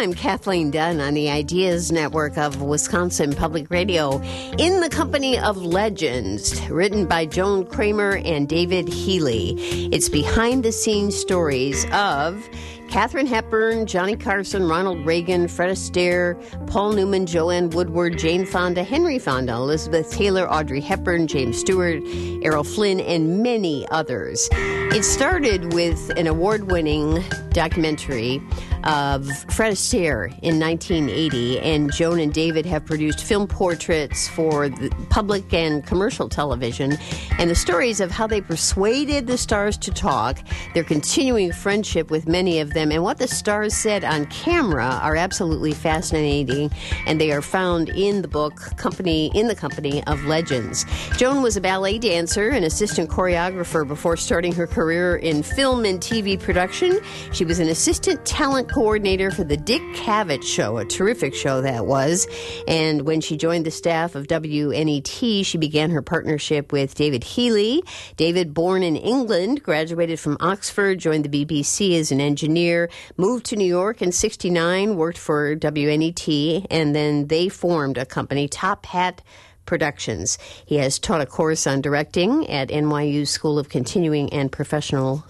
I'm Kathleen Dunn on the Ideas Network of Wisconsin Public Radio in the company of legends, written by Joan Kramer and David Healy. It's behind-the-scenes stories of Katharine Hepburn, Johnny Carson, Ronald Reagan, Fred Astaire, Paul Newman, Joanne Woodward, Jane Fonda, Henry Fonda, Elizabeth Taylor, Audrey Hepburn, James Stewart, Errol Flynn, and many others. It started with an award-winning documentary of Fred Astaire in 1980, and Joan and David have produced film portraits for the public and commercial television, and the stories of how they persuaded the stars to talk, their continuing friendship with many of them, and what the stars said on camera are absolutely fascinating, and they are found in the book In the Company of Legends. Joan was a ballet dancer and assistant choreographer before starting her career in film and TV production. She was an assistant talent coordinator for the Dick Cavett Show, a terrific show that was. And when she joined the staff of WNET, she began her partnership with David Healy. David, born in England, graduated from Oxford, joined the BBC as an engineer, moved to New York in '69, worked for WNET, and then they formed a company, Top Hat Productions. He has taught a course on directing at NYU School of Continuing and Professional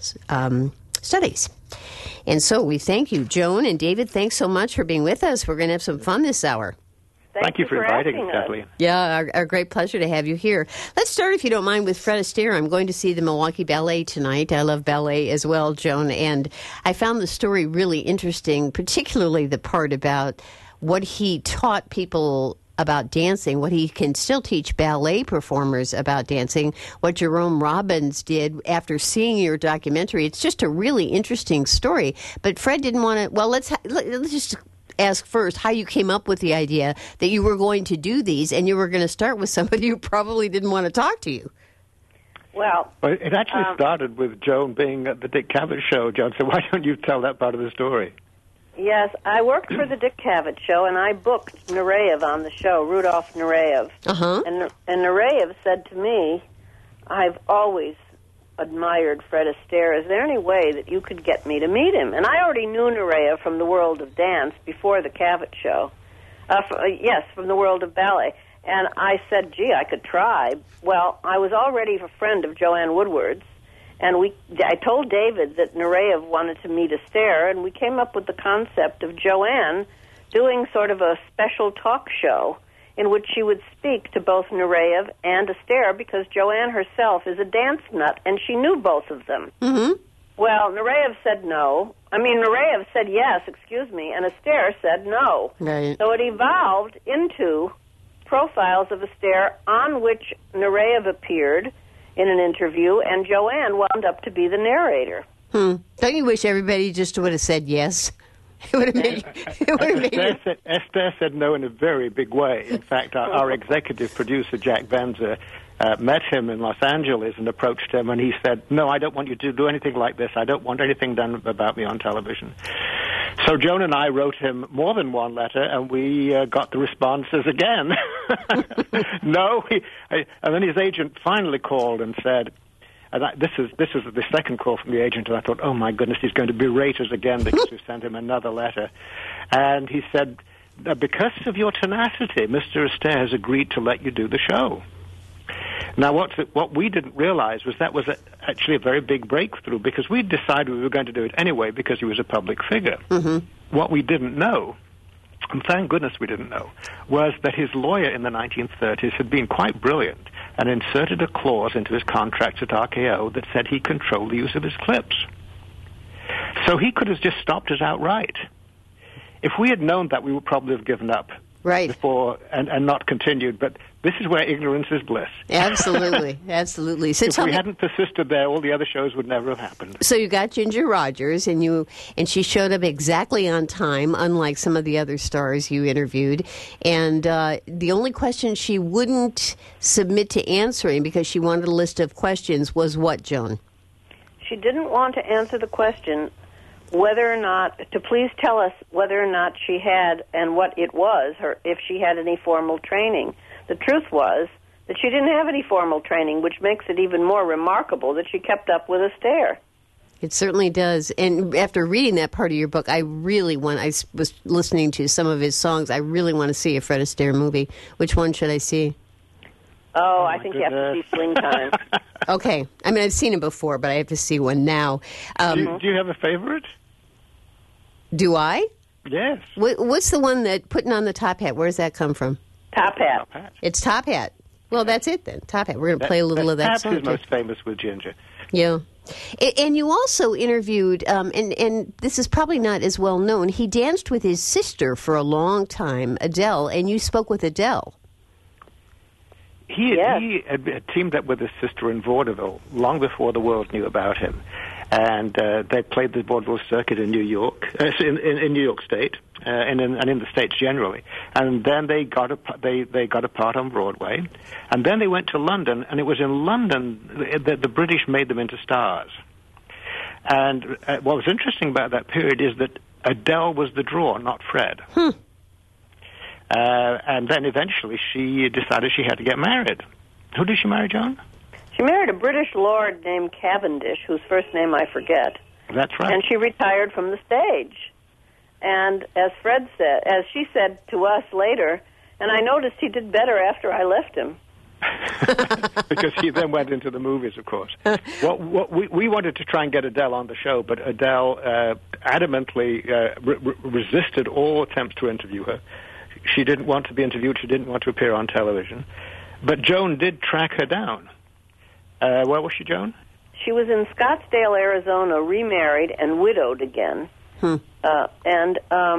Studies. And so we thank you, Joan and David. Thanks so much for being with us. We're going to have some fun this hour. Thank you for inviting us, Kathleen. Yeah, our great pleasure to have you here. Let's start, if you don't mind, with Fred Astaire. I'm going to see the Milwaukee Ballet tonight. I love ballet as well, Joan, and I found the story really interesting, particularly the part about what he taught people about dancing, what he can still teach ballet performers about dancing, what Jerome Robbins did after seeing your documentary. It's just a really interesting story. But Fred didn't want to, well, let's just ask first how you came up with the idea that you were going to do these, and you were going to start with somebody who probably didn't want to talk to you. Well, it actually started with Joan being at the Dick Cavett Show, John, so why don't you tell that part of the story? Yes, I worked for the Dick Cavett Show, and I booked Nureyev on the show, Rudolf Nureyev. Uh-huh. And Nureyev said to me, I've always admired Fred Astaire. Is there any way that you could get me to meet him? And I already knew Nureyev from the world of dance before the Cavett Show. From the world of ballet. And I said, gee, I could try. Well, I was already a friend of Joanne Woodward's. And I told David that Nureyev wanted to meet Astaire, and we came up with the concept of Joanne doing sort of a special talk show in which she would speak to both Nureyev and Astaire, because Joanne herself is a dance nut, and she knew both of them. Mm-hmm. Well, Nureyev said no. Nureyev said yes, and Astaire said no. Right. So it evolved into profiles of Astaire on which Nureyev appeared in an interview, and Joanne wound up to be the narrator. Don't you wish everybody just would have said yes? It would have made Astaire said no in a very big way. In fact, our executive producer, Jack Benzer, met him in Los Angeles and approached him, and he said, no, I don't want you to do anything like this. I don't want anything done about me on television. So Joan and I wrote him more than one letter, and we got the responses again. No. And then his agent finally called and said, and this is the second call from the agent, and I thought, oh, my goodness, he's going to berate us again because we sent him another letter. And he said, because of your tenacity, Mr. Astaire has agreed to let you do the show. Now, what we didn't realize was that was actually a very big breakthrough, because we decided we were going to do it anyway because he was a public figure. Mm-hmm. What we didn't know, and thank goodness we didn't know, was that his lawyer in the 1930s had been quite brilliant and inserted a clause into his contract at RKO that said he controlled the use of his clips. So he could have just stopped us outright. If we had known that, we would probably have given up. Right. Before and not continued, but this is where ignorance is bliss. Absolutely, absolutely. So if we hadn't persisted there, all the other shows would never have happened. So you got Ginger Rogers, and she showed up exactly on time, unlike some of the other stars you interviewed. And the only question she wouldn't submit to answering, because she wanted a list of questions, was what, Joan? She didn't want to answer the question whether or not, to please tell us whether or not she had, and what it was, if she had any formal training. The truth was that she didn't have any formal training, which makes it even more remarkable that she kept up with Astaire. It certainly does. And after reading that part of your book, I was listening to some of his songs. I really want to see a Fred Astaire movie. Which one should I see? Oh, I think you have to see Swing Time. Okay. I mean, I've seen him before, but I have to see one now. Do you have a favorite? Do I? Yes. What's the one that Putting on the Top Hat? Where does that come from? Top Hat. It's Top Hat. Well, that's it then. Top Hat. We're going to play a little of that song. Perhaps he's most famous with Ginger. Yeah. And you also interviewed, and this is probably not as well known, he danced with his sister for a long time, Adele, and you spoke with Adele. He had teamed up with his sister in vaudeville long before the world knew about him. And they played the vaudeville circuit in New York, in New York State, and in the States generally. And then they got a part on Broadway. And then they went to London, and it was in London that the British made them into stars. And what was interesting about that period is that Adele was the draw, not Fred. And then eventually she decided she had to get married. Who did she marry, John? She married a British lord named Cavendish, whose first name I forget. That's right. And she retired from the stage. And as she said to us later, and I noticed he did better after I left him. Because he then went into the movies, of course. We wanted to try and get Adele on the show, but Adele adamantly resisted all attempts to interview her. She didn't want to be interviewed. She didn't want to appear on television. But Joan did track her down. Where was she, Joan? She was in Scottsdale, Arizona, remarried and widowed again. And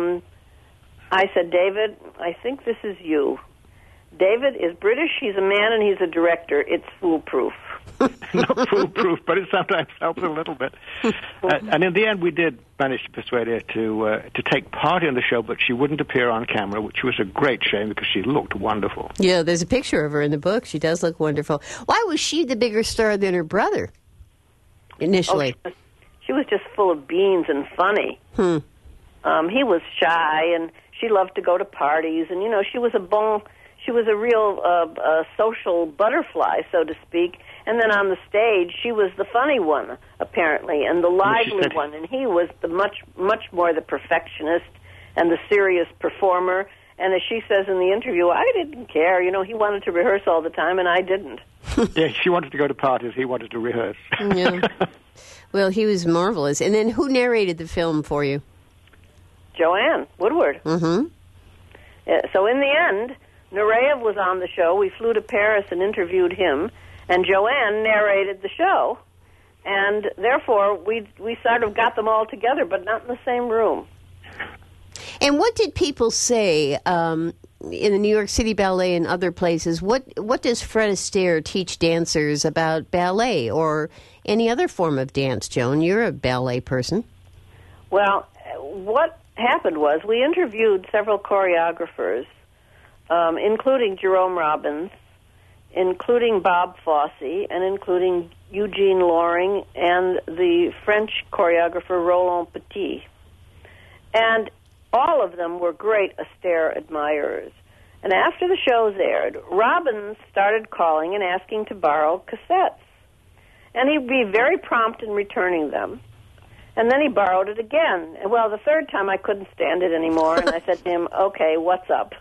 I said, David, I think this is you. David is British, he's a man, and he's a director. It's foolproof. Not foolproof, but it sometimes helps a little bit. And in the end, we did manage to persuade her to take part in the show, but she wouldn't appear on camera, which was a great shame because she looked wonderful. Yeah, there's a picture of her in the book. She does look wonderful. Why was she the bigger star than her brother initially? Oh, she was just full of beans and funny. He was shy, and she loved to go to parties, and, she was a real social butterfly, so to speak. And then on the stage, she was the funny one, apparently, and the lively one. And he was the much more the perfectionist and the serious performer. And as she says in the interview, I didn't care. He wanted to rehearse all the time, and I didn't. Yeah, she wanted to go to parties. He wanted to rehearse. Yeah. Well, he was marvelous. And then who narrated the film for you? Joanne Woodward. Mm-hmm. So in the end, Nureyev was on the show. We flew to Paris and interviewed him, and Joanne narrated the show. And therefore, we sort of got them all together, but not in the same room. And what did people say in the New York City Ballet and other places? What does Fred Astaire teach dancers about ballet or any other form of dance, Joan? You're a ballet person. Well, what happened was we interviewed several choreographers, including Jerome Robbins, including Bob Fosse, and including Eugene Loring and the French choreographer Roland Petit. And all of them were great Astaire admirers. And after the shows aired, Robbins started calling and asking to borrow cassettes. And he'd be very prompt in returning them. And then he borrowed it again. Well, the third time I couldn't stand it anymore, and I said to him, okay, what's up?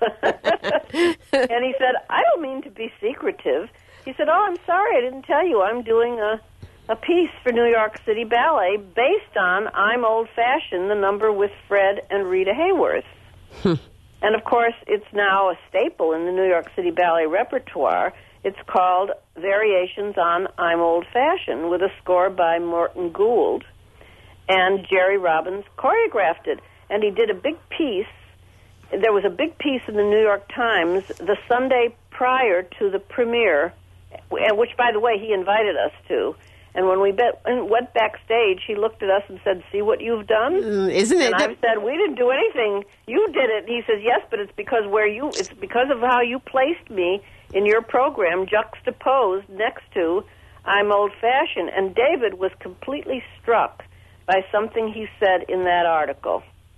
And he said, I don't mean to be secretive. He said, oh, I'm sorry, I didn't tell you. I'm doing a piece for New York City Ballet based on I'm Old-Fashioned, the number with Fred and Rita Hayworth. And, of course, it's now a staple in the New York City Ballet repertoire. It's called Variations on I'm Old-Fashioned, with a score by Morton Gould. And Jerry Robbins choreographed it. And he did a big piece. There was a big piece in the New York Times the Sunday prior to the premiere, which, by the way, he invited us to. And when we went backstage, he looked at us and said, see what you've done? Isn't it? And I said, we didn't do anything. You did it. And he says, yes, but it's because of how you placed me in your program, juxtaposed next to I'm Old-Fashioned. And David was completely struck by something he said in that article.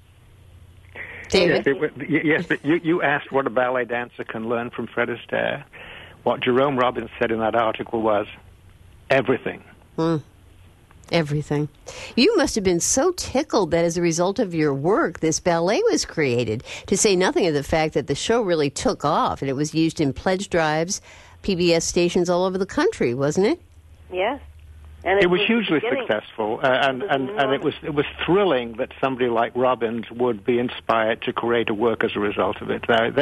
David? Yes, but you asked what a ballet dancer can learn from Fred Astaire. What Jerome Robbins said in that article was everything. Everything. You must have been so tickled that as a result of your work, this ballet was created, to say nothing of the fact that the show really took off and it was used in pledge drives, PBS stations all over the country, wasn't it? Yes. And it was hugely successful, and it was thrilling that somebody like Robbins would be inspired to create a work as a result of it.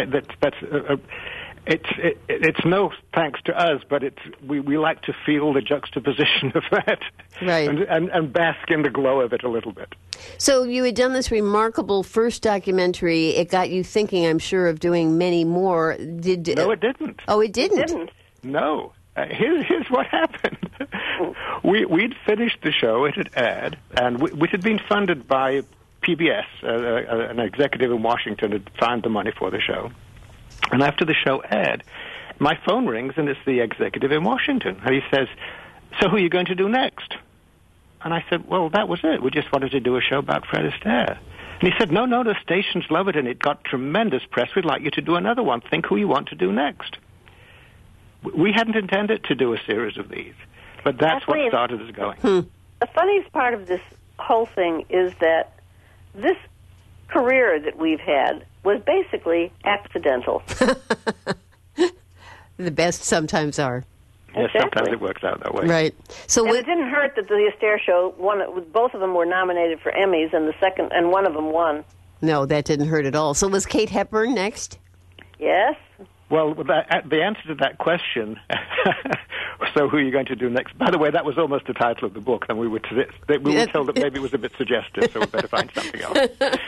It's no thanks to us, but we like to feel the juxtaposition of that, right, and bask in the glow of it a little bit. So you had done this remarkable first documentary. It got you thinking, I'm sure, of doing many more. No, it didn't. Oh, it didn't? It didn't. No. Here's what happened. We'd finished the show, it had aired, and which had been funded by PBS. An executive in Washington had found the money for the show. And after the show aired, my phone rings, and it's the executive in Washington. And he says, "So who are you going to do next?" And I said, "Well, that was it. We just wanted to do a show about Fred Astaire." And he said, No, the stations love it, and it got tremendous press. We'd like you to do another one. Think who you want to do next. We hadn't intended to do a series of these, but that's what started us going. The funniest part of this whole thing is that this career that we've had was basically accidental. The best sometimes are. Yes, Exactly. sometimes it works out that way. Right. So and it didn't hurt that the Astaire show both of them were nominated for Emmys, and one of them won. No, that didn't hurt at all. So was Kate Hepburn next? Yes. Well, the answer to that question, so who are you going to do next? By the way, that was almost the title of the book, and we were told that maybe it was a bit suggestive, so we better find something else.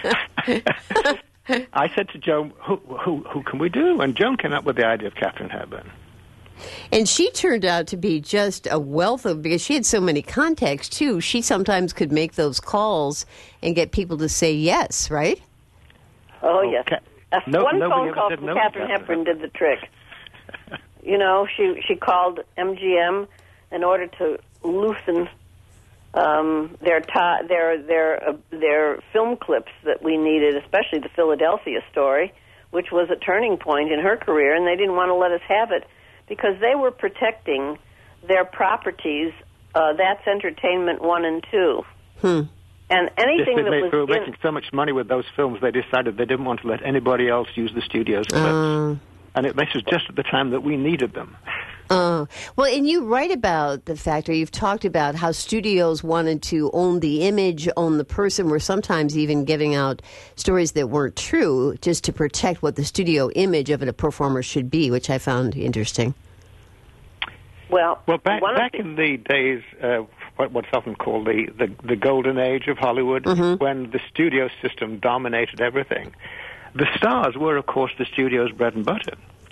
I said to Joan, who can we do? And Joan came up with the idea of Katharine Hepburn. And she turned out to be just a wealth of, because she had so many contacts, too. She sometimes could make those calls and get people to say yes, right? Oh, yes. One phone call from no Katharine Hepburn did the trick. You know, she called MGM in order to loosen their film clips that we needed, especially the Philadelphia story, which was a turning point in her career, and they didn't want to let us have it because they were protecting their properties. That's Entertainment 1 and 2. And anything that was... They were making so much money with those films, they decided they didn't want to let anybody else use the studio's clips. And this was just at the time that we needed them. Well, and you write about the fact, or you've talked about how studios wanted to own the image, own the person, were sometimes even giving out stories that weren't true just to protect what the studio image of a performer should be, which I found interesting. Well, back in the days, what's often called the golden age of Hollywood, when the studio system dominated everything, the stars were, of course, the studio's bread and butter.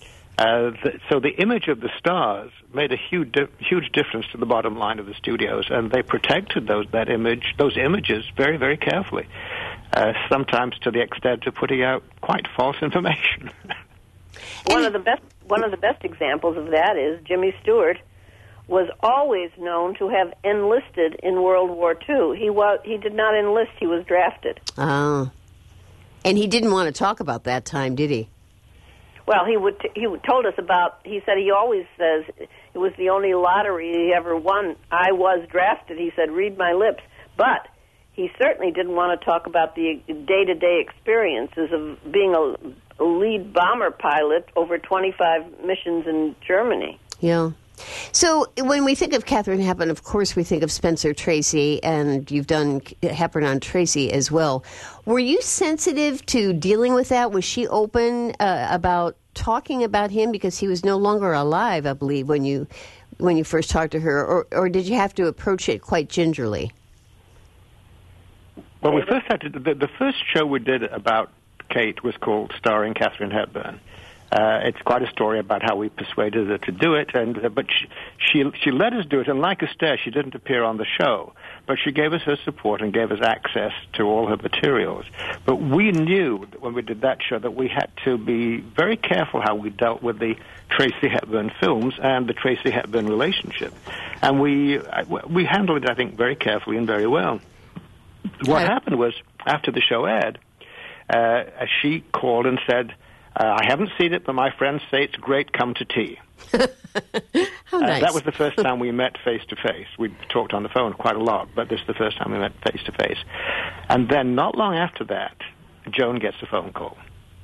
So the image of the stars made a huge difference to the bottom line of the studios, and they protected those images very, very carefully, sometimes to the extent of putting out quite false information. One of the best examples of that is Jimmy Stewart was always known to have enlisted in World War II. He did not enlist; he was drafted. Oh, and he didn't want to talk about that time, did he? Well, he told us about. He said he always says it was the only lottery he ever won. I was drafted. He said, "Read my lips," but he certainly didn't want to talk about the day-to-day experiences of being a lead bomber pilot over 25 missions in Germany. Yeah. So when we think of Katharine Hepburn, of course we think of Spencer Tracy, and you've done Hepburn on Tracy as well. Were you sensitive to dealing with that? Was she open about talking about him because he was no longer alive, I believe, when you first talked to her, or did you have to approach it quite gingerly? Well, we first had to. The first show we did about Kate was called Starring Katharine Hepburn. It's quite a story about how we persuaded her to do it, but she let us do it. And like Astaire, she didn't appear on the show, but she gave us her support and gave us access to all her materials. But we knew that when we did that show that we had to be very careful how we dealt with the Tracy Hepburn films and the Tracy Hepburn relationship, and we handled it, I think, very carefully and very well. What happened was, after the show aired, she called and said, I haven't seen it, but my friends say it's great. Come to tea. How nice. That was the first time we met face-to-face. We talked on the phone quite a lot, but this is the first time we met face-to-face. And then not long after that, Joan gets a phone call.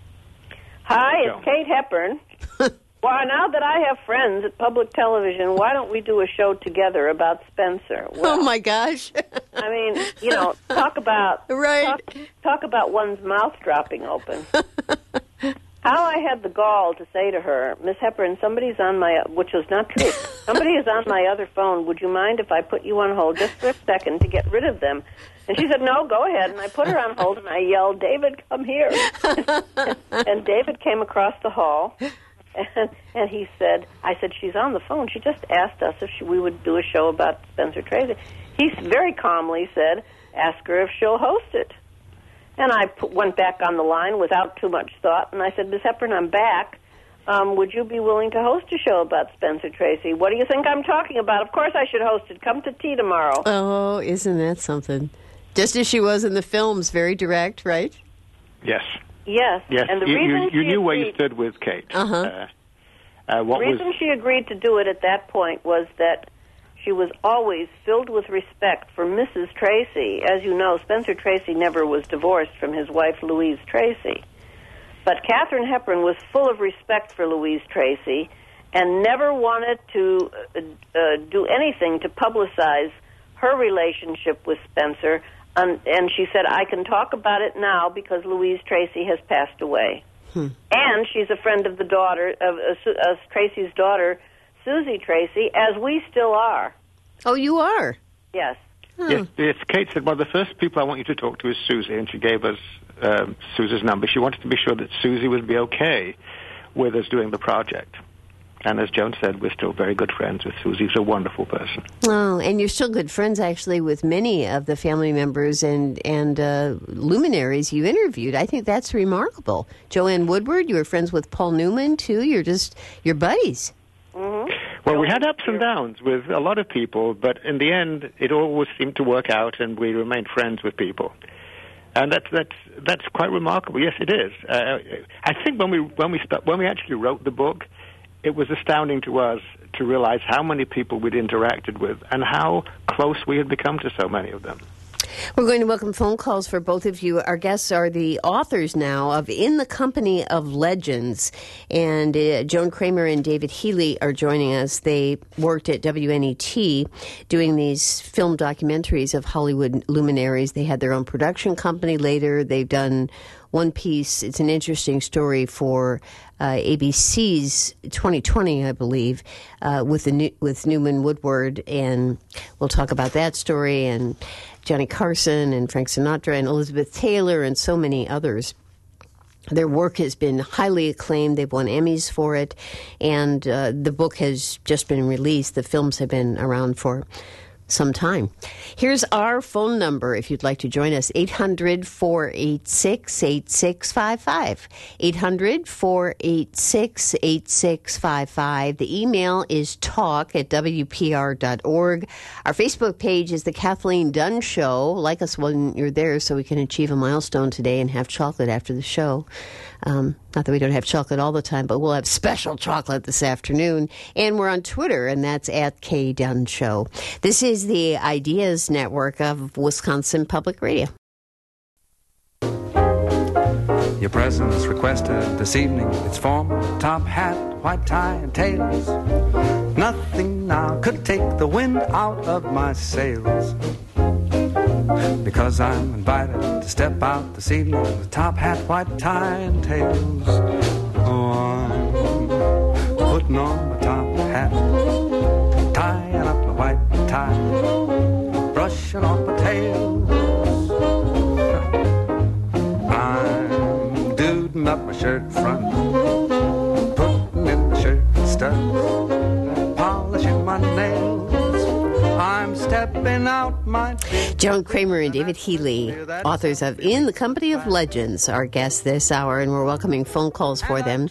Hi, Joan. it's Kate Hepburn. Well, now that I have friends at public television, why don't we do a show together about Spencer? Well, oh, my gosh. I mean, you know, talk about right. talk about one's mouth dropping open. How I had the gall to say to her, Miss Hepburn, somebody's on my, which was not true, somebody is on my other phone. Would you mind if I put you on hold just for a second to get rid of them? And she said, no, go ahead. And I put her on hold, and I yelled, David, come here. And David came across the hall, and he said, I said, she's on the phone. She just asked us if we would do a show about Spencer Tracy. He very calmly said, ask her if she'll host it. And I went back on the line without too much thought, and I said, Miss Hepburn, I'm back. Would you be willing to host a show about Spencer Tracy? What do you think I'm talking about? Of course I should host it. Come to tea tomorrow. Oh, isn't that something? Just as she was in the films, very direct, right? Yes. Yes. And the reason you knew where you stood with Kate. Uh-huh. The reason she agreed to do it at that point was that she was always filled with respect for Mrs. Tracy. As you know, Spencer Tracy never was divorced from his wife, Louise Tracy. But Katharine Hepburn was full of respect for Louise Tracy and never wanted to do anything to publicize her relationship with Spencer. And she said, I can talk about it now because Louise Tracy has passed away. And she's a friend of the daughter, of Tracy's daughter, Susie Tracy, as we still are. Oh, you are? Yes. Yes, Kate said, well, the first people I want you to talk to is Susie, and she gave us Susie's number. She wanted to be sure that Susie would be okay with us doing the project. And as Joan said, we're still very good friends with Susie. She's a wonderful person. Oh, and you're still good friends, actually, with many of the family members and luminaries you interviewed. I think that's remarkable. Joanne Woodward, you were friends with Paul Newman, too. You're buddies. Mm-hmm. Well, we had ups and downs with a lot of people, but in the end, it always seemed to work out, and we remained friends with people. And that's quite remarkable. Yes, it is. I think when we actually wrote the book, it was astounding to us to realize how many people we'd interacted with and how close we had become to so many of them. We're going to welcome phone calls for both of you. Our guests are the authors now of In the Company of Legends. And Joan Kramer and David Healy are joining us. They worked at WNET doing these film documentaries of Hollywood luminaries. They had their own production company later. They've done one piece. It's an interesting story for ABC's 2020, I believe, with Newman Woodward, and we'll talk about that story, and Johnny Carson and Frank Sinatra and Elizabeth Taylor and so many others. Their work has been highly acclaimed. They've won Emmys for it, and the book has just been released. The films have been around for some time. Here's our phone number if you'd like to join us, 800-486-8655. 800-486-8655. The email is talk@wpr.org. Our Facebook page is The Kathleen Dunn Show. Like us when you're there so we can achieve a milestone today and have chocolate after the show. Not that we don't have chocolate all the time, but we'll have special chocolate this afternoon. And we're on Twitter, and that's @KDunn_Show. This is the Ideas Network of Wisconsin Public Radio. Your presence requested this evening. It's formal, top hat, white tie, and tails. Nothing now could take the wind out of my sails. Because I'm invited to step out this evening with top hat, white tie, and tails. Oh, I'm putting on my top hat, tying up my white tie, brushing off my tails. I'm duding up my shirt front, putting in the shirt studs, polishing my nails. I'm stepping out my... Joan Kramer and David Healy, authors of In the Company of Legends, are guests this hour, and we're welcoming phone calls for them.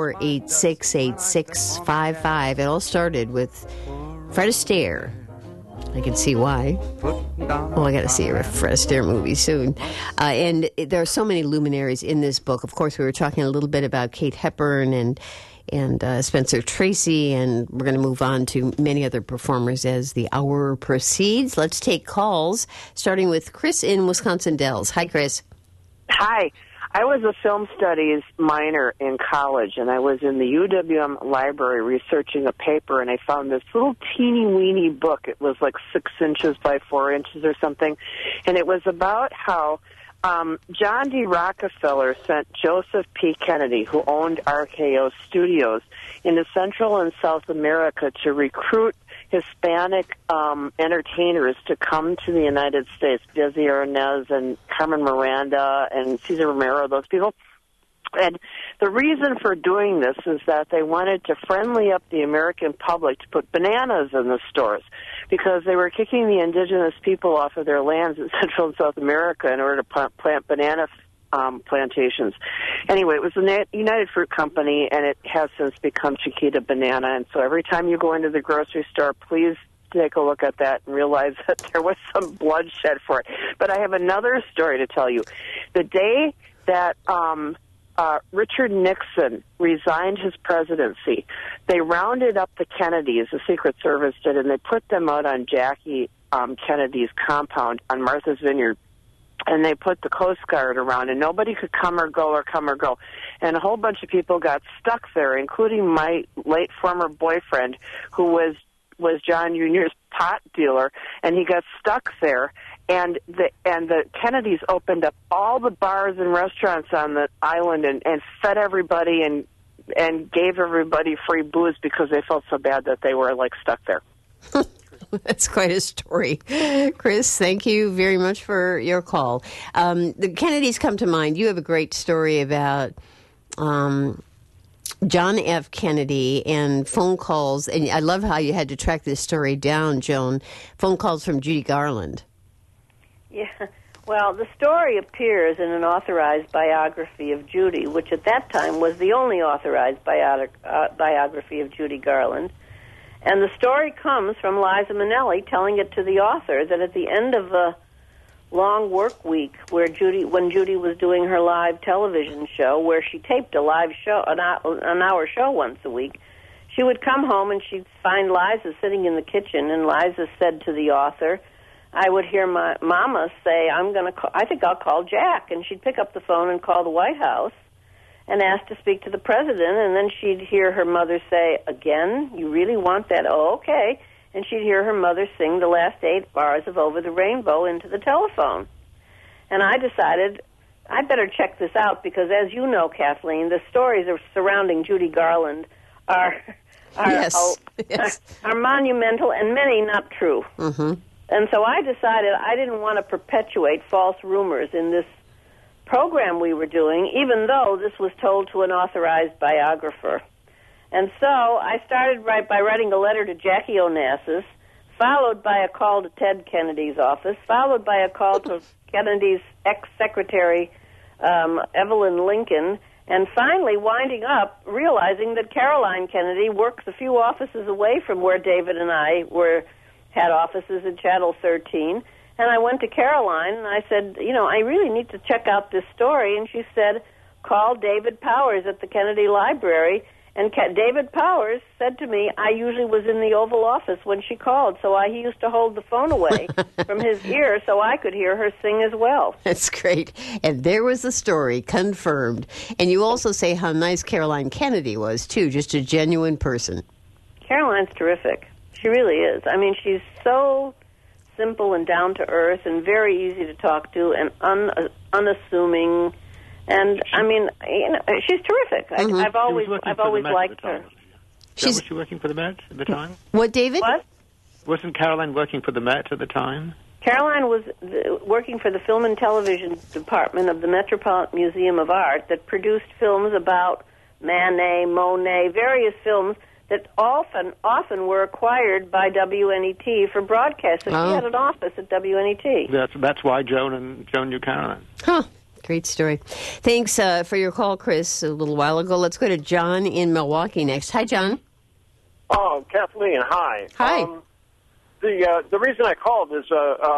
800-486-8655. It all started with Fred Astaire I can see why. Oh, I got to see a Fred Astaire movie soon. And there are so many luminaries in this book. Of course, we were talking a little bit about Kate Hepburn and Spencer Tracy, and we're going to move on to many other performers as the hour proceeds. Let's take calls, starting with Chris in Wisconsin Dells. Hi, Chris. Hi. I was a film studies minor in college, and I was in the UWM library researching a paper, and I found this little teeny-weeny book. It was like 6 inches by 4 inches or something, and it was about how John D. Rockefeller sent Joseph P. Kennedy, who owned RKO Studios, into Central and South America to recruit Hispanic entertainers to come to the United States, Desi Arnaz and Carmen Miranda and Cesar Romero, those people. And the reason for doing this is that they wanted to friendly up the American public to put bananas in the stores because they were kicking the indigenous people off of their lands in Central and South America in order to plant banana plantations. Anyway, it was the United Fruit Company, and it has since become Chiquita Banana. And so every time you go into the grocery store, please take a look at that and realize that there was some bloodshed for it. But I have another story to tell you. The day that Richard Nixon resigned his presidency, they rounded up the Kennedys, the Secret Service did, and they put them out on Jackie Kennedy's compound on Martha's Vineyard. And they put the Coast Guard around, and nobody could come or go. And a whole bunch of people got stuck there, including my late former boyfriend, who was John Jr.'s pot dealer, and he got stuck there. And the Kennedys opened up all the bars and restaurants on the island and fed everybody and gave everybody free booze because they felt so bad that they were, like, stuck there. That's quite a story. Chris, thank you very much for your call. The Kennedys come to mind. You have a great story about John F. Kennedy and phone calls. And I love how you had to track this story down, Joan. Phone calls from Judy Garland. Yeah. Well, the story appears in an authorized biography of Judy, which at that time was the only authorized biography of Judy Garland. And the story comes from Liza Minnelli telling it to the author that at the end of a long work week when Judy was doing her live television show, where she taped a live show, an hour show once a week, she would come home and she'd find Liza sitting in the kitchen, and Liza said to the author, I would hear my mama say, I think I'll call Jack. And she'd pick up the phone and call the White House and asked to speak to the president, and then she'd hear her mother say, again, you really want that? Oh, okay. And she'd hear her mother sing the last 8 bars of Over the Rainbow into the telephone. And I decided I better check this out because, as you know, Kathleen, the stories surrounding Judy Garland are monumental and many not true. Mm-hmm. And so I decided I didn't want to perpetuate false rumors in this program we were doing, even though this was told to an authorized biographer. And so I started by writing a letter to Jackie Onassis, followed by a call to Ted Kennedy's office, followed by a call to Kennedy's ex-secretary, Evelyn Lincoln, and finally winding up realizing that Caroline Kennedy works a few offices away from where David and I had offices in Channel 13. And I went to Caroline, and I said, I really need to check out this story. And she said, call David Powers at the Kennedy Library. And David Powers said to me, I usually was in the Oval Office when she called, so he used to hold the phone away from his ear so I could hear her sing as well. That's great. And there was the story, confirmed. And you also say how nice Caroline Kennedy was, too, just a genuine person. Caroline's terrific. She really is. I mean, she's so simple and down to earth and very easy to talk to and unassuming. And I mean, she's terrific. Mm-hmm. I've always liked her. Was she working for the Met at the time? What, David? What? Wasn't Caroline working for the Met at the time? Caroline was working for the Film and Television Department of the Metropolitan Museum of Art that produced films about Manet, Monet, various films that often were acquired by WNET for broadcast. So she had an office at WNET. That's why Joan knew Caroline. Huh. Great story. Thanks for your call, Chris, a little while ago. Let's go to John in Milwaukee next. Hi, John. Oh, Kathleen, hi. Hi. the reason I called is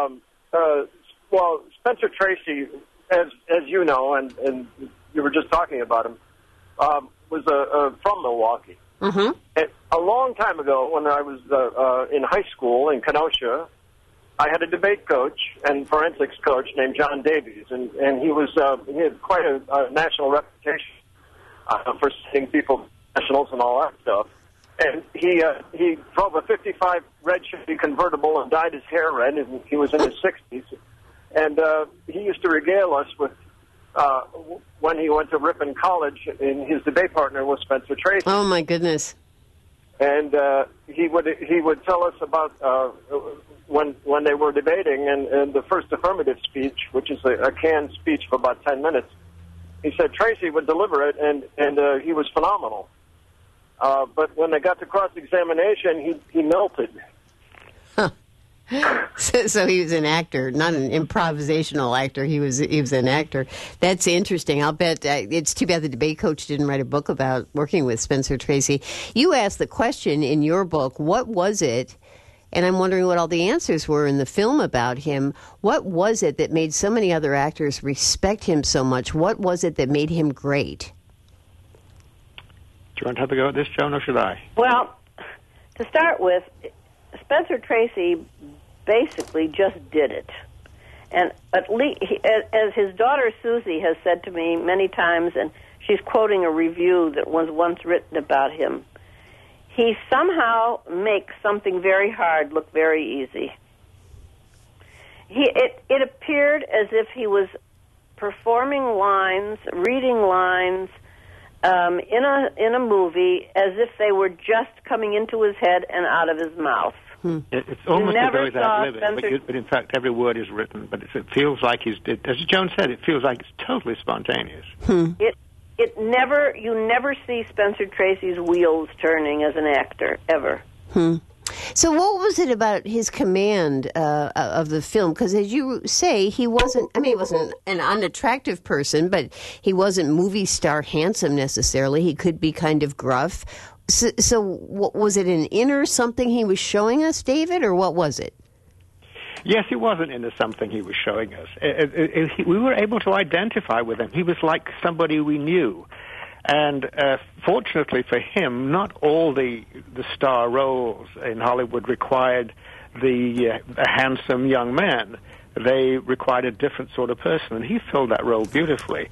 well, Spencer Tracy, as you know, and you were just talking about him, was from Milwaukee. Mm-hmm. And a long time ago, when I was in high school in Kenosha, I had a debate coach and forensics coach named John Davies, and he had quite a national reputation for sending people nationals and all that stuff. And he drove a 55 red Chevy convertible and dyed his hair red, and he was in his 60s. And he used to regale us with when he went to Ripon College, and his debate partner was Spencer Tracy. Oh my goodness! And he would tell us about when they were debating, and the first affirmative speech, which is a canned speech for about 10 minutes. He said Tracy would deliver it, and he was phenomenal. But when they got to cross-examination, he melted. Huh. So he was an actor, not an improvisational actor. He was an actor. That's interesting. I'll bet it's too bad the debate coach didn't write a book about working with Spencer Tracy. You asked the question in your book, what was it? And I'm wondering what all the answers were in the film about him. What was it that made so many other actors respect him so much? What was it that made him great? Do you want to have a go at this, Joan, or should I? Well, to start with, Spencer Tracy basically just did it. And at least, as his daughter Susie has said to me many times, and she's quoting a review that was once written about him, he somehow makes something very hard look very easy. It appeared as if he was performing lines, reading lines in a movie as if they were just coming into his head and out of his mouth. It's almost as though he's ad-libbing, but in fact every word is written. But it feels like as Joan said, it feels like it's totally spontaneous. You never see Spencer Tracy's wheels turning as an actor, ever. So what was it about his command of the film? Because as you say, he wasn't an unattractive person, but he wasn't movie star handsome necessarily. He could be kind of gruff. So what, was it an inner something he was showing us, David, or what was it? Yes, it wasn't into something he was showing us. We were able to identify with him. He was like somebody we knew. And fortunately for him, not all the star roles in Hollywood required the handsome young man. They required a different sort of person, and he filled that role beautifully.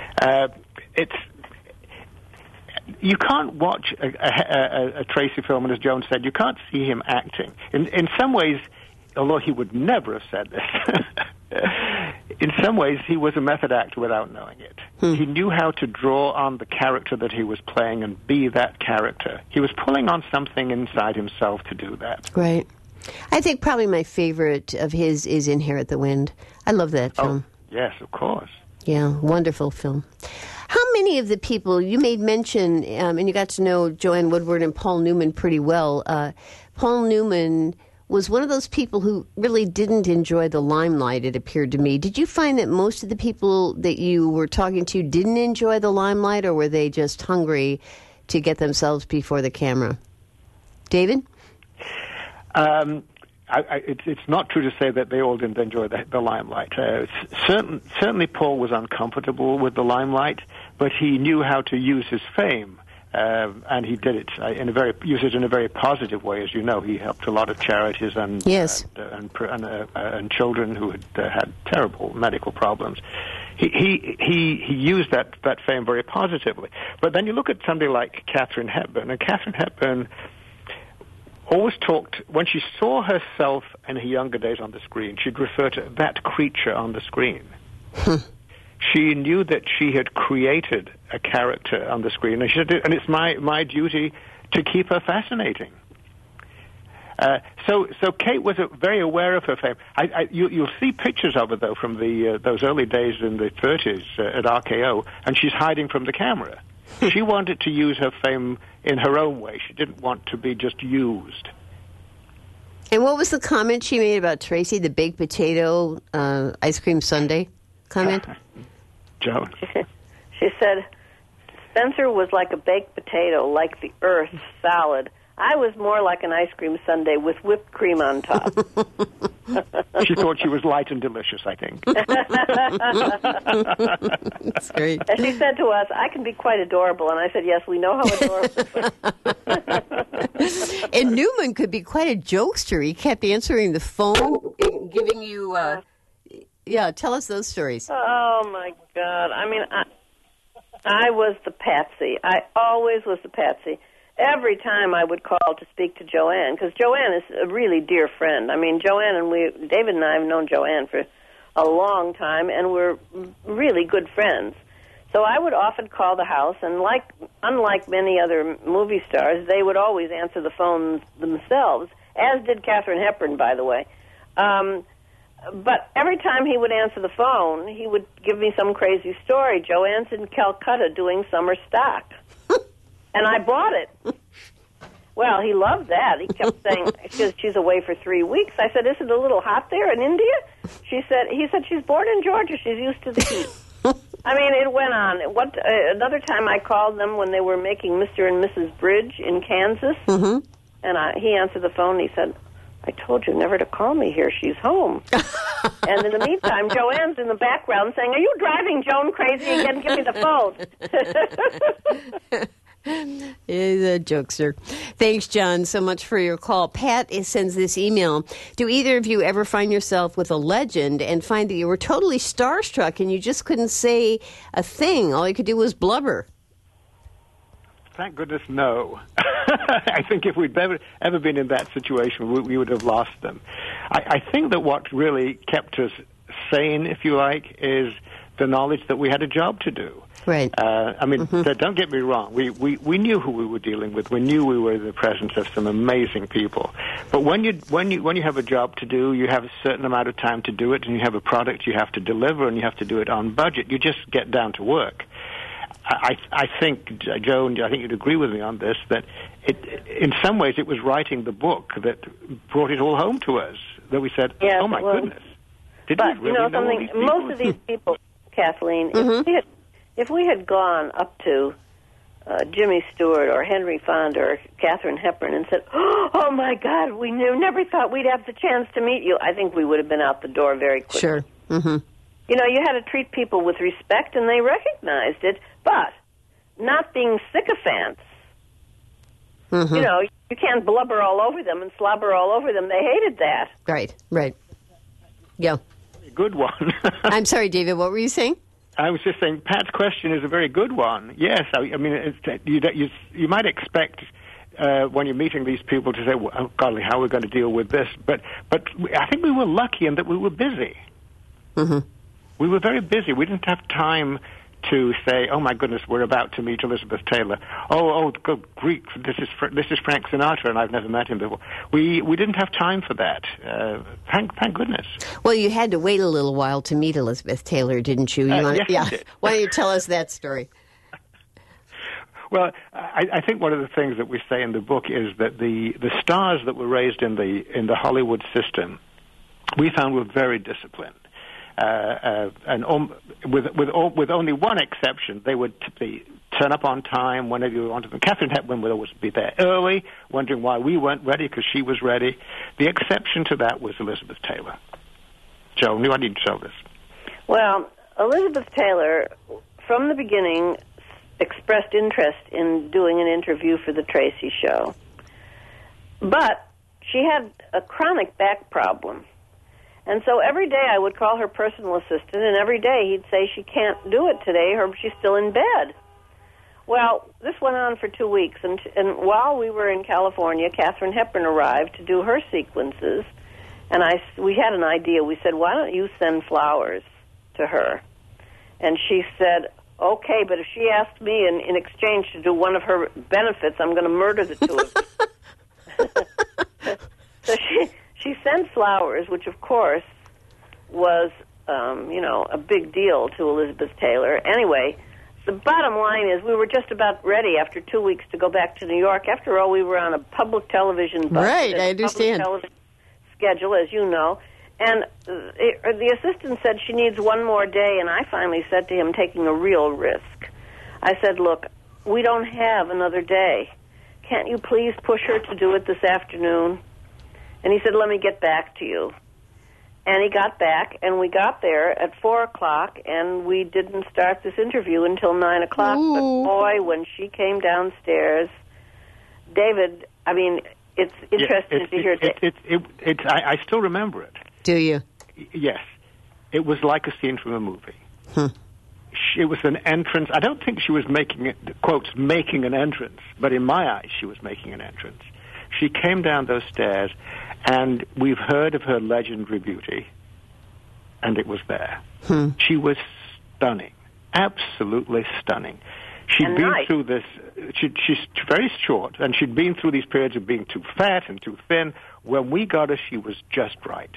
You can't watch a Tracy film, and as Joan said, you can't see him acting. In some ways, although he would never have said this, in some ways he was a method actor without knowing it. He knew how to draw on the character that he was playing and be that character. He was pulling on something inside himself to do that. Right. I think probably my favorite of his is Inherit the Wind. I love that film. Oh, yes, of course. Yeah, wonderful film. How many of the people, you made mention, and you got to know Joanne Woodward and Paul Newman pretty well. Paul Newman was one of those people who really didn't enjoy the limelight, it appeared to me. Did you find that most of the people that you were talking to didn't enjoy the limelight, or were they just hungry to get themselves before the camera? David? It's not true to say that they all didn't enjoy the limelight. Certainly Paul was uncomfortable with the limelight, but he knew how to use his fame, and he did it use it in a very positive way. As you know, he helped a lot of charities and and children who had terrible medical problems. He used that fame very positively. But then you look at somebody like Katharine Hepburn, and Katharine Hepburn always talked, when she saw herself in her younger days on the screen, she'd refer to that creature on the screen. She knew that she had created a character on the screen, and it's my duty to keep her fascinating. So Kate was very aware of her fame. You'll see pictures of her, though, from those early days in the 30s at RKO, and she's hiding from the camera. She wanted to use her fame in her own way. She didn't want to be just used. And what was the comment she made about Tracy, the baked potato ice cream sundae comment? Joan? She said, Spencer was like a baked potato, like the earth salad, I was more like an ice cream sundae with whipped cream on top. She thought she was light and delicious, I think. That's great. And she said to us, I can be quite adorable. And I said, yes, we know how adorable. And Newman could be quite a jokester. He kept answering the phone, giving you... yeah, tell us those stories. Oh, my God. I mean, I was the patsy. I always was the patsy. Every time I would call to speak to Joanne, because Joanne is a really dear friend. I mean, Joanne and David and I have known Joanne for a long time, and we're really good friends. So I would often call the house, and unlike many other movie stars, they would always answer the phone themselves, as did Katharine Hepburn, by the way. But every time he would answer the phone, he would give me some crazy story. Joanne's in Calcutta doing summer stock. And I bought it. Well, he loved that. He kept saying, she's away for 3 weeks. I said, isn't it a little hot there in India? He said, she's born in Georgia. She's used to the heat. I mean, it went on. Another time I called them when they were making Mr. and Mrs. Bridge in Kansas. Mm-hmm. And he answered the phone and he said, I told you never to call me here. She's home. And in the meantime, Joanne's in the background saying, are you driving Joan crazy again? Give me the phone. He's a jokester. Thanks, John, so much for your call. Pat sends this email. Do either of you ever find yourself with a legend and find that you were totally starstruck and you just couldn't say a thing? All you could do was blubber. Thank goodness, no. I think if we'd ever been in that situation, we would have lost them. I think that what really kept us sane, if you like, is the knowledge that we had a job to do. Right. I mean, don't get me wrong. We knew who we were dealing with. We knew we were in the presence of some amazing people. But when you have a job to do, you have a certain amount of time to do it, and you have a product you have to deliver, and you have to do it on budget. You just get down to work. I think, Joan, I think you'd agree with me on this, that in some ways it was writing the book that brought it all home to us, that we said, yes, oh, my goodness. Did but, we really know all these people? Most of these people, Kathleen, if we had gone up to Jimmy Stewart or Henry Fonda or Katharine Hepburn and said, oh, my God, we never thought we'd have the chance to meet you, I think we would have been out the door very quickly. Sure. Mm-hmm. You know, you had to treat people with respect, and they recognized it, but not being sycophants. Mm-hmm. You know, you can't blubber all over them and slobber all over them. They hated that. Right. Yeah. Good one. I'm sorry, David, what were you saying? I was just saying, Pat's question is a very good one. Yes, I mean, you might expect when you're meeting these people to say, well, oh, golly, how are we going to deal with this? But I think we were lucky in that we were busy. Mm-hmm. We were very busy. We didn't have time to say, oh, my goodness, we're about to meet Elizabeth Taylor. Oh, good Greek, this is Frank Sinatra, and I've never met him before. We didn't have time for that. Thank goodness. Well, you had to wait a little while to meet Elizabeth Taylor, didn't you? Yes, yeah. I did. Why don't you tell us that story? Well, I think one of the things that we say in the book is that the stars that were raised in the Hollywood system, we found were very disciplined. And with only one exception, they would turn up on time whenever you wanted them. Katharine Hepburn would always be there early, wondering why we weren't ready because she was ready. The exception to that was Elizabeth Taylor. Joan, why did you tell this? Well, Elizabeth Taylor, from the beginning, expressed interest in doing an interview for the Tracy Show. But she had a chronic back problem. And so every day I would call her personal assistant, and every day he'd say she can't do it today, or she's still in bed. Well, this went on for 2 weeks, and while we were in California, Katharine Hepburn arrived to do her sequences, and we had an idea. We said, why don't you send flowers to her? And she said, okay, but if she asked me in exchange to do one of her benefits, I'm going to murder the two of them. So she sent flowers, which, of course, was, a big deal to Elizabeth Taylor. Anyway, the bottom line is we were just about ready after 2 weeks to go back to New York. After all, we were on a public television budget. Right, I understand. Public television schedule, as you know. And the assistant said she needs one more day, and I finally said to him, taking a real risk, I said, look, we don't have another day. can't you please push her to do it this afternoon? And he said, let me get back to you. And he got back, and we got there at 4 o'clock, and we didn't start this interview until 9 o'clock. Ooh. But boy, when she came downstairs, David, I mean, it's interesting to hear. I still remember it. Do you? Yes. It was like a scene from a movie. It was an entrance. I don't think she was making an entrance, but in my eyes, she was making an entrance. She came down those stairs, and we've heard of her legendary beauty, and it was there. She was stunning, absolutely stunning. She'd been through this. She's very short, and she'd been through these periods of being too fat and too thin. When we got her, she was just right.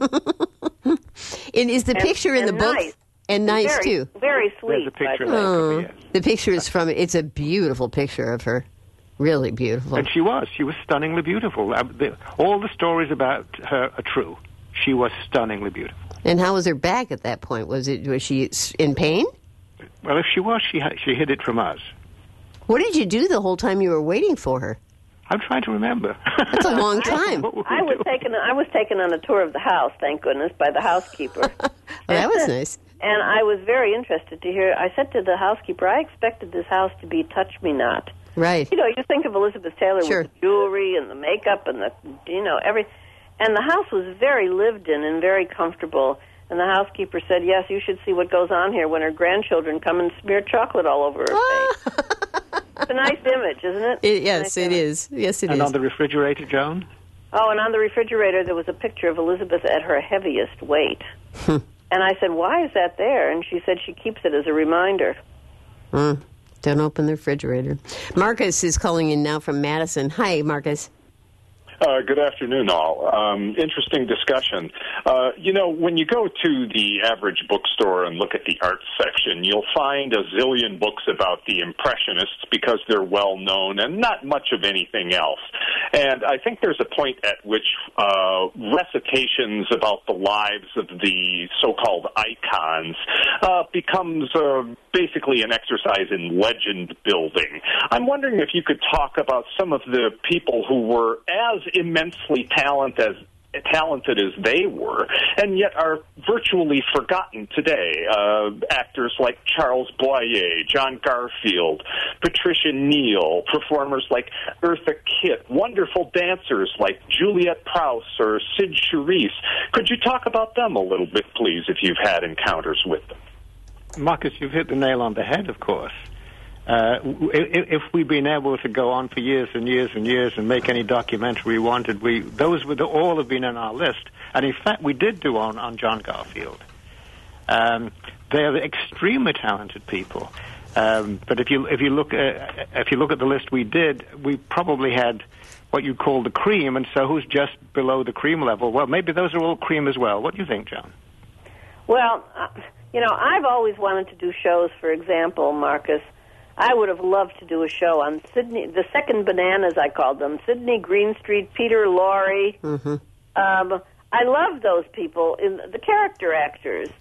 And is the picture in the book? Nice. And nice, very, too. Very sweet. There's a picture by the way. of her, yes. The picture is from, it's a beautiful picture of her. Really beautiful. And she was stunningly beautiful. All the stories about her are true. She was stunningly beautiful. And how was her back at that point? Was she in pain? Well, if she was, she hid it from us. What did you do the whole time you were waiting for her? I'm trying to remember. That's a long time. I was taken on a tour of the house, thank goodness, by the housekeeper. Oh, that was nice. And I was very interested to hear. I said to the housekeeper, I expected this house to be touch me not. Right. You know, you think of Elizabeth Taylor Sure. with the jewelry and the makeup and the, every. And the house was very lived in and very comfortable. And the housekeeper said, yes, you should see what goes on here when her grandchildren come and smear chocolate all over her face. It's a nice image, isn't it? Yes, it is. Yes, it is. And on the refrigerator, Joan? Oh, and on the refrigerator there was a picture of Elizabeth at her heaviest weight. And I said, why is that there? And she said she keeps it as a reminder. Don't open the refrigerator. Marcus is calling in now from Madison. Hi, Marcus. Good afternoon, all. Interesting discussion. When you go to the average bookstore and look at the art section, you'll find a zillion books about the Impressionists because they're well known and not much of anything else. And I think there's a point at which recitations about the lives of the so-called icons becomes basically an exercise in legend building. I'm wondering if you could talk about some of the people who were as immensely talented as they were, and yet are virtually forgotten today. Actors like Charles Boyer, John Garfield, Patricia Neal, performers like Eartha Kitt, wonderful dancers like Juliette Prowse or Sid Charisse. Could you talk about them a little bit, please, if you've had encounters with them? Marcus, you've hit the nail on the head, of course. If we'd been able to go on for years and years and years and make any documentary we wanted, those would all have been on our list. And in fact, we did do on John Garfield. They're extremely talented people. But if you look at the list we did, we probably had what you call the cream. And so, who's just below the cream level? Well, maybe those are all cream as well. What do you think, John? Well, I've always wanted to do shows. For example, Marcus, I would have loved to do a show on Sydney, the second bananas, I called them, Sidney Greenstreet, Peter Lorre. Mm-hmm. I love those people, the character actors.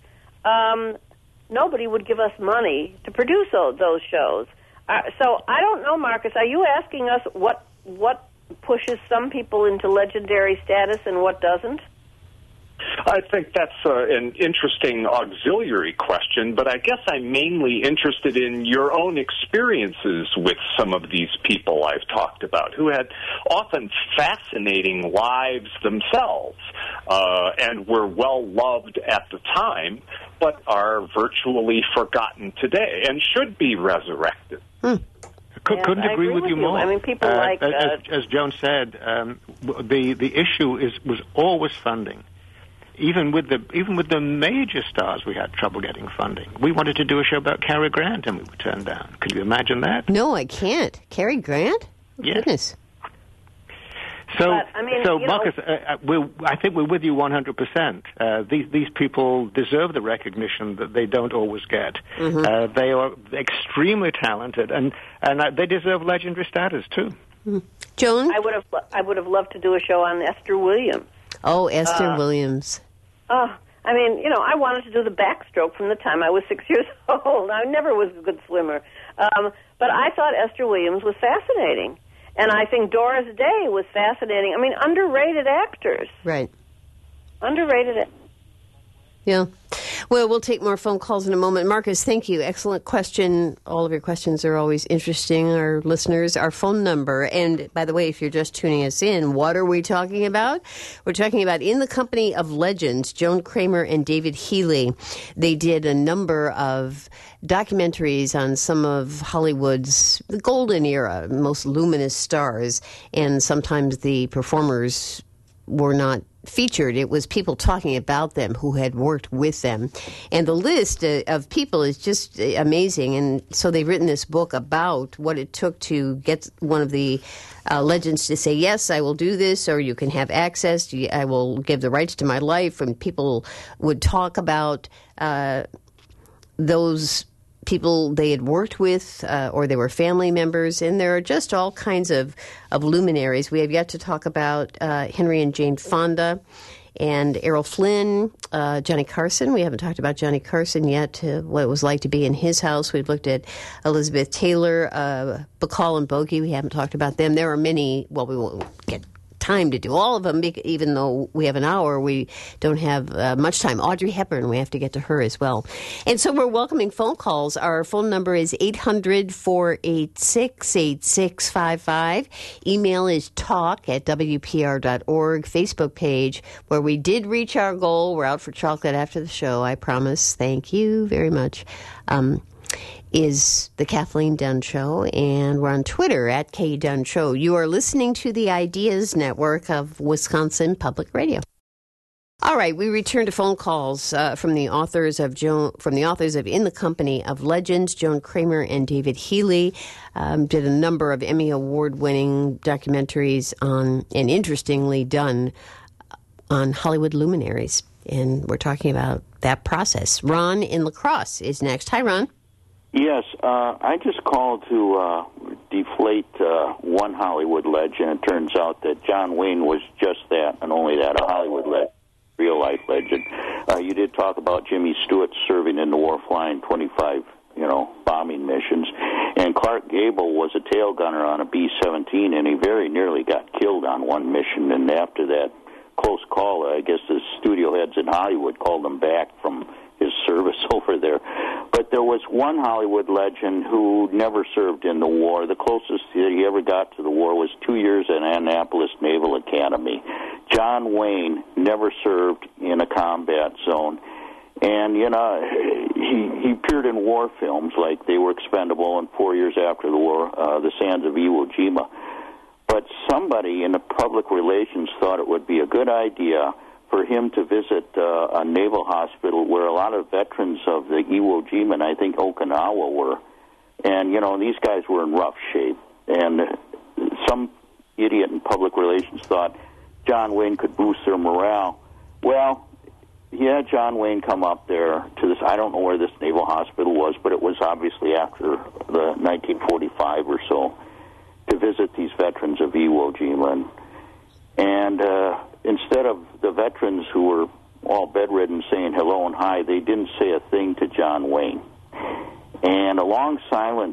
Nobody would give us money to produce those shows. So I don't know, Marcus, are you asking us what pushes some people into legendary status and what doesn't? I think that's an interesting auxiliary question, but I guess I'm mainly interested in your own experiences with some of these people I've talked about, who had often fascinating lives themselves and were well-loved at the time, but are virtually forgotten today and should be resurrected. Couldn't agree with you more. I mean, people like... as Joan said, the issue was always funding. Even with the major stars, we had trouble getting funding. We wanted to do a show about Cary Grant, and we were turned down. Could you imagine that? No, I can't. Cary Grant? Yes. Goodness. So Marcus, I think we're with you 100%. These people deserve the recognition that they don't always get. Mm-hmm. They are extremely talented, and they deserve legendary status too. Mm-hmm. Joan, I would have loved to do a show on Esther Williams. Oh, Esther Williams. I mean, I wanted to do the backstroke from the time I was 6 years old. I never was a good swimmer. But I thought Esther Williams was fascinating. And I think Doris Day was fascinating. I mean, underrated actors. Right. Underrated. Yeah. Well, we'll take more phone calls in a moment. Marcus, thank you. Excellent question. All of your questions are always interesting. Our listeners, our phone number. And by the way, if you're just tuning us in, what are we talking about? We're talking about In the Company of Legends, Joan Kramer and David Healy. They did a number of documentaries on some of Hollywood's the golden era, most luminous stars. And sometimes the performers were not featured. It was people talking about them who had worked with them. And the list of people is just amazing. And so they've written this book about what it took to get one of the legends to say, yes, I will do this, or you can have access. I will give the rights to my life. And people would talk about those people they had worked with or they were family members, and there are just all kinds of luminaries. We have yet to talk about Henry and Jane Fonda and Errol Flynn, Johnny Carson. We haven't talked about Johnny Carson yet, what it was like to be in his house. We've looked at Elizabeth Taylor, Bacall and Bogey. We haven't talked about them. There are many, well, we won't get time to do all of them, even though we have an hour. We don't have much time. Audrey Hepburn, we have to get to her as well. And so we're welcoming phone calls. Our phone number is 800-486-8655. Email is talk@wpr.org. Facebook page, where we did reach our goal. We're out for chocolate after the show, I promise. Thank you very much. Is the Kathleen Dunn Show, and we're on Twitter @KDunn Show. You are listening to the Ideas Network of Wisconsin Public Radio. All right, we return to phone calls from the authors of In the Company of Legends, Joan Kramer and David Healy. Did a number of Emmy Award-winning documentaries on, and interestingly done, on Hollywood luminaries. And we're talking about that process. Ron in La Crosse is next. Hi, Ron. Yes, I just called to deflate one Hollywood legend. It turns out that John Wayne was just that, and only that, a Hollywood legend, real-life legend. You did talk about Jimmy Stewart serving in the war, flying 25, bombing missions. And Clark Gable was a tail gunner on a B-17, and he very nearly got killed on one mission. And after that close call, I guess the studio heads in Hollywood called him back from his service over there. But there was one Hollywood legend who never served in the war. The closest he ever got to the war was 2 years at Annapolis Naval Academy. John Wayne never served in a combat zone. And, he appeared in war films like They Were Expendable and 4 years after the war, The Sands of Iwo Jima. But somebody in the public relations thought it would be a good idea for him to visit a naval hospital where a lot of veterans of the Iwo Jima and I think Okinawa were. And, these guys were in rough shape. And some idiot in public relations thought John Wayne could boost their morale. Well, he had John Wayne come up there to this, I don't know where this naval hospital was, but it was obviously after the 1945 or so, to visit these veterans of Iwo Jima. And instead of the veterans who were all bedridden saying hello and hi, they didn't say a thing to John Wayne. And a long silence,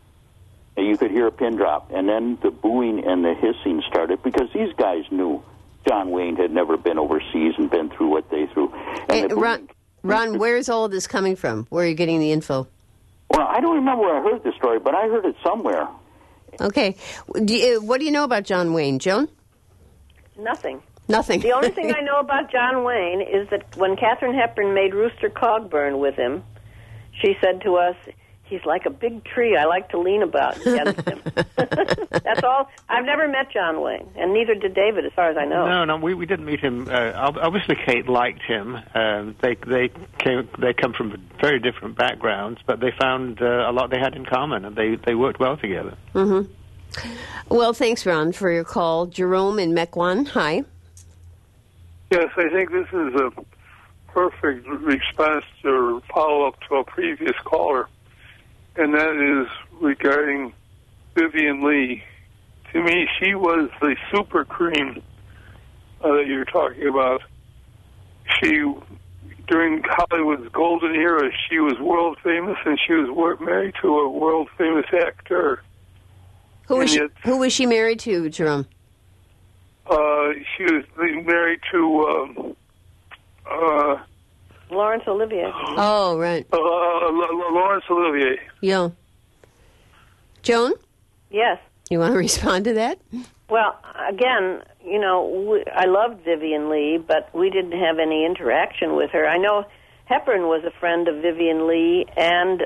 you could hear a pin drop, and then the booing and the hissing started because these guys knew John Wayne had never been overseas and been through what they threw. And Ron, where's all of this coming from? Where are you getting the info? Well, I don't remember where I heard the story, but I heard it somewhere. Okay. What do you know about John Wayne, Joan? Nothing. Nothing. The only thing I know about John Wayne is that when Katharine Hepburn made Rooster Cogburn with him, she said to us, he's like a big tree I like to lean against him. That's all. I've never met John Wayne, and neither did David, as far as I know. No, we didn't meet him. Obviously, Kate liked him. They come from very different backgrounds, but they found a lot they had in common, and they worked well together. Mm-hmm. Well, thanks, Ron, for your call. Jerome in Mequon, hi. Yes, I think this is a perfect response or follow-up to a previous caller, and that is regarding Vivian Leigh. To me, she was the super cream that you're talking about. She, during Hollywood's golden era, she was world famous, and she was married to a world famous actor. Who was she married to, Jerome? She was married to Laurence Olivier. Oh, right. Laurence Olivier. Yeah. Joan? Yes. You want to respond to that? Well, again, I loved Vivien Leigh, but we didn't have any interaction with her. I know Hepburn was a friend of Vivien Leigh, and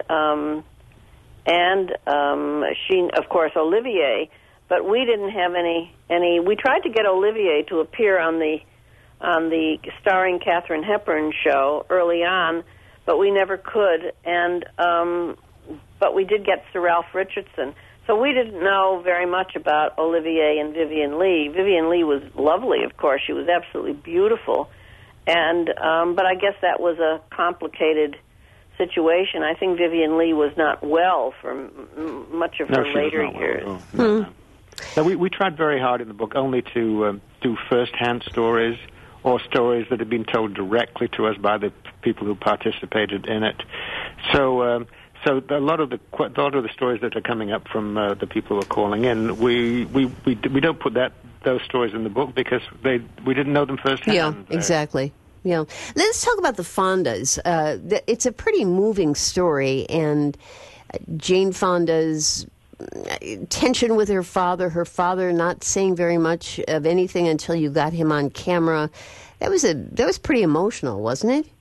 she, of course, Olivier. But we didn't have any. We tried to get Olivier to appear on the starring Katharine Hepburn show early on, but we never could. And but we did get Sir Ralph Richardson. So we didn't know very much about Olivier and Vivien Leigh. Vivien Leigh was lovely, of course. She was absolutely beautiful. And but I guess that was a complicated situation. I think Vivien Leigh was not well for much of her later years. Well. No. So we tried very hard in the book only to do first-hand stories or stories that had been told directly to us by the people who participated in it. So a lot of the stories that are coming up from the people who are calling in, we don't put those stories in the book because we didn't know them firsthand. Yeah, exactly. Yeah, let's talk about the Fondas. It's a pretty moving story, and Jane Fonda's tension with her father not saying very much of anything until you got him on camera. That was pretty emotional, wasn't it?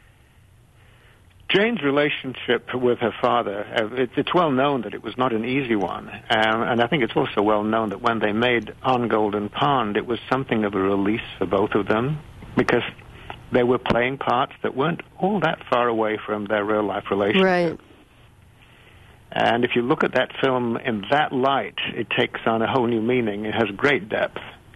Jane's relationship with her father, it's well known that it was not an easy one. And I think it's also well known that when they made On Golden Pond, it was something of a release for both of them because they were playing parts that weren't all that far away from their real-life relationship. Right. And if you look at that film in that light, it takes on a whole new meaning. It has great depth.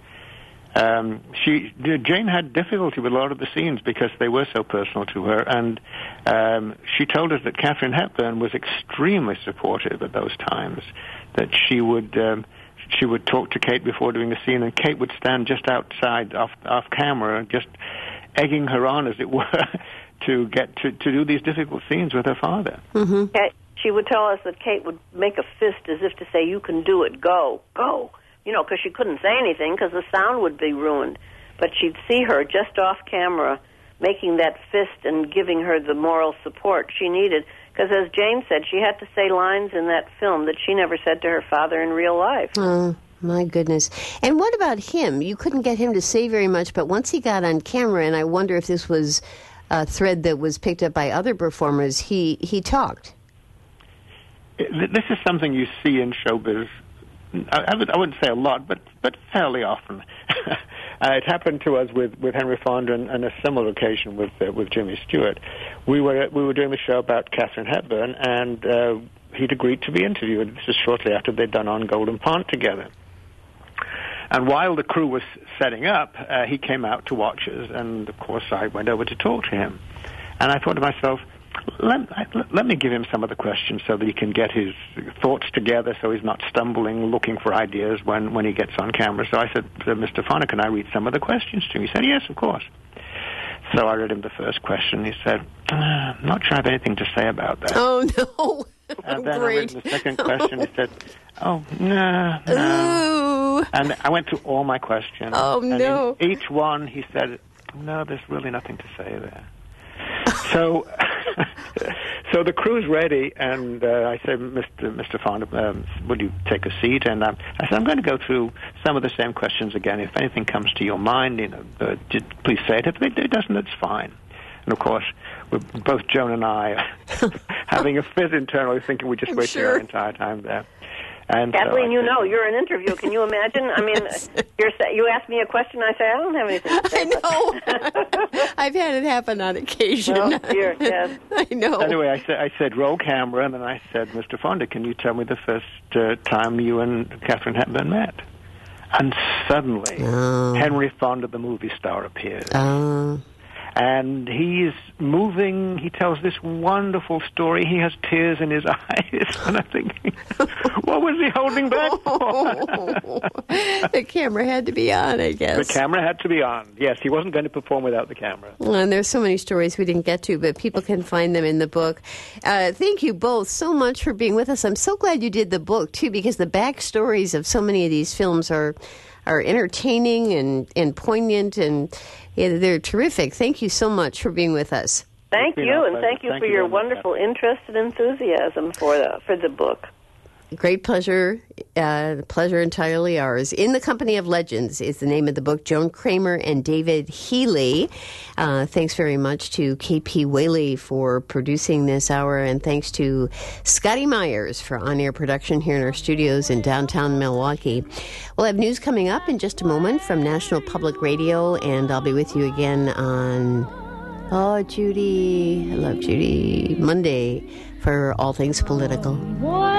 Jane had difficulty with a lot of the scenes because they were so personal to her, and she told us that Katharine Hepburn was extremely supportive at those times, that she would talk to Kate before doing the scene, and Kate would stand just outside off camera, just egging her on, as it were, to get to do these difficult scenes with her father. Mm-hmm. She would tell us that Kate would make a fist as if to say, "You can do it, go, go." Because she couldn't say anything because the sound would be ruined. But she'd see her just off camera making that fist and giving her the moral support she needed. Because as Jane said, she had to say lines in that film that she never said to her father in real life. Oh, my goodness. And what about him? You couldn't get him to say very much, but once he got on camera, and I wonder if this was a thread that was picked up by other performers, he talked. This is something you see in showbiz. I wouldn't say a lot, but fairly often. It happened to us with Henry Fonda and a similar occasion with Jimmy Stewart. We were doing the show about Katharine Hepburn, and he'd agreed to be interviewed. This is shortly after they'd done On Golden Pond together. And while the crew was setting up, he came out to watch us, and of course I went over to talk to him. And I thought to myself, let me give him some of the questions so that he can get his thoughts together so he's not stumbling, looking for ideas when he gets on camera. So I said, "Mr. Fonda, can I read some of the questions to him?" He said, "Yes, of course." So I read him the first question. He said, "I'm not sure I have anything to say about that." Oh, no. And then Great. I read him the second question. He said, "Oh, no. Ooh. And I went through all my questions. Oh, and no. in each one, he said, "No, there's really nothing to say there." So the crew's ready, and I said, Mr. Fonda, would you take a seat? And I said, I'm going to go through some of the same questions again. If anything comes to your mind, please say it. If it doesn't, it's fine. And, of course, both Joan and I having a fit internally, thinking we just wasted our entire time there. And Kathleen, you're an interview. Can you imagine? I mean, you ask me a question, I say, I don't have anything to say. I know. I've had it happen on occasion. Oh, dear, yes. I know. Anyway, I said, roll camera, and then I said, Mr. Fonda, can you tell me the first time you and Katharine Hepburn met? And suddenly, Henry Fonda, the movie star, appeared. And he is moving. He tells this wonderful story. He has tears in his eyes. And I'm thinking, what was he holding back for? The camera had to be on, I guess. The camera had to be on. Yes, he wasn't going to perform without the camera. And there's so many stories we didn't get to, but people can find them in the book. Thank you both so much for being with us. I'm so glad you did the book, too, because the backstories of so many of these films are entertaining and poignant, and they're terrific. Thank you so much for being with us. Thank you, and thank you for your wonderful interest and enthusiasm for the book. Great pleasure. Pleasure entirely ours. In the Company of Legends is the name of the book. Joan Kramer and David Healy. Thanks very much to K.P. Whaley for producing this hour, and thanks to Scotty Myers for on-air production here in our studios in downtown Milwaukee. We'll have news coming up in just a moment from National Public Radio, and I'll be with you again on, Judy, I love Judy, Monday for All Things Political.